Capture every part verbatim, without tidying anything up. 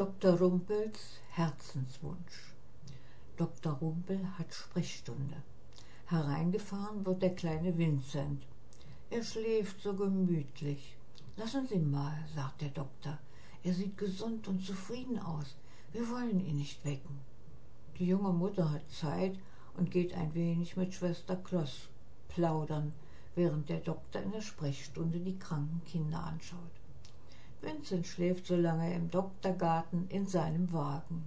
Doktor Rumpels Herzenswunsch. Doktor Rumpel hat Sprechstunde. Hereingefahren wird der kleine Vincent. Er schläft so gemütlich. Lassen Sie mal, sagt der Doktor. Er sieht gesund und zufrieden aus. Wir wollen ihn nicht wecken. Die junge Mutter hat Zeit und geht ein wenig mit Schwester Kloss plaudern, während der Doktor in der Sprechstunde die kranken Kinder anschaut. Vincent schläft so lange im Doktorgarten in seinem Wagen.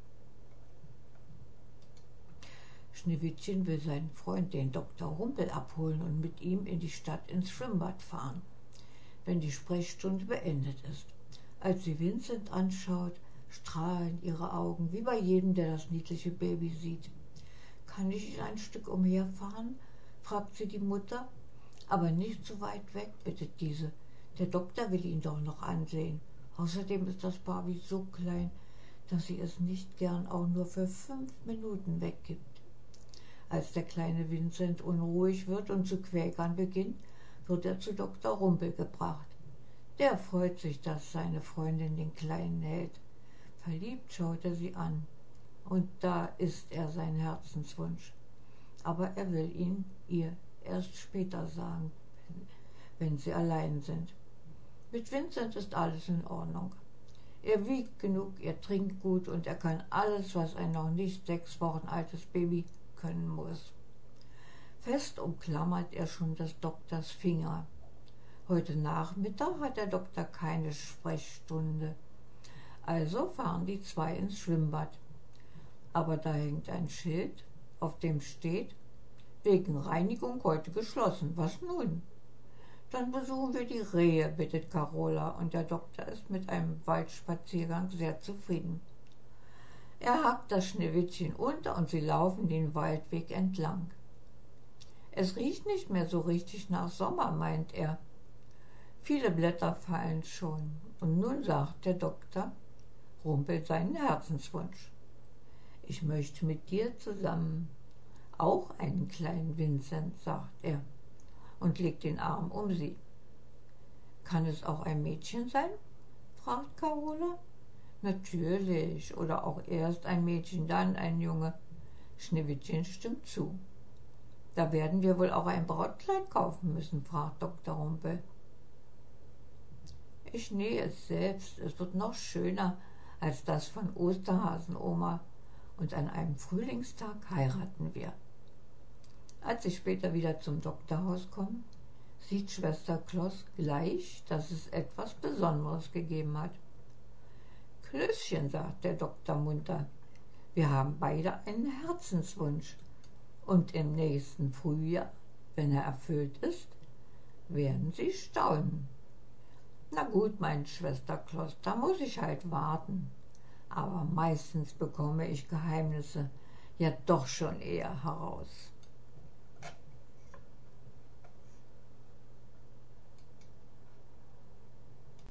Schneewittchen will seinen Freund, den Doktor Rumpel, abholen und mit ihm in die Stadt ins Schwimmbad fahren, wenn die Sprechstunde beendet ist. Als sie Vincent anschaut, strahlen ihre Augen, wie bei jedem, der das niedliche Baby sieht. »Kann ich ihn ein Stück umherfahren?« fragt sie die Mutter. »Aber nicht so weit weg«, bittet diese. Der Doktor will ihn doch noch ansehen. Außerdem ist das Baby so klein, dass sie es nicht gern auch nur für fünf Minuten weggibt. Als der kleine Vincent unruhig wird und zu quäkern beginnt, wird er zu Doktor Rumpel gebracht. Der freut sich, dass seine Freundin den Kleinen hält. Verliebt schaut er sie an. Und da ist er sein Herzenswunsch. Aber er will ihn ihr erst später sagen, wenn sie allein sind. Mit Vincent ist alles in Ordnung. Er wiegt genug, er trinkt gut und er kann alles, was ein noch nicht sechs Wochen altes Baby können muss. Fest umklammert er schon des Doktors Finger. Heute Nachmittag hat der Doktor keine Sprechstunde. Also fahren die zwei ins Schwimmbad. Aber da hängt ein Schild, auf dem steht: Wegen Reinigung heute geschlossen. Was nun? Dann besuchen wir die Rehe, bittet Carola, und der Doktor ist mit einem Waldspaziergang sehr zufrieden. Er hackt das Schneewittchen unter und sie laufen den Waldweg entlang. Es riecht nicht mehr so richtig nach Sommer, meint er. Viele Blätter fallen schon. Und nun sagt der Doktor Rumpel seinen Herzenswunsch. Ich möchte mit dir zusammen auch einen kleinen Vincent, sagt er und legt den Arm um sie. Kann es auch ein Mädchen sein? Fragt Carola. Natürlich, oder auch erst ein Mädchen, dann ein Junge. Schneewittchen stimmt zu. Da werden wir wohl auch ein Brautkleid kaufen müssen, fragt Doktor Rumpel. Ich nähe es selbst, es wird noch schöner als das von Osterhasenoma, und an einem Frühlingstag heiraten wir. Als sie später wieder zum Doktorhaus kommen, sieht Schwester Kloss gleich, dass es etwas Besonderes gegeben hat. Klößchen, sagt der Doktor munter, wir haben beide einen Herzenswunsch. Und im nächsten Frühjahr, wenn er erfüllt ist, werden Sie staunen. Na gut, meint Schwester Kloss, da muss ich halt warten. Aber meistens bekomme ich Geheimnisse ja doch schon eher heraus.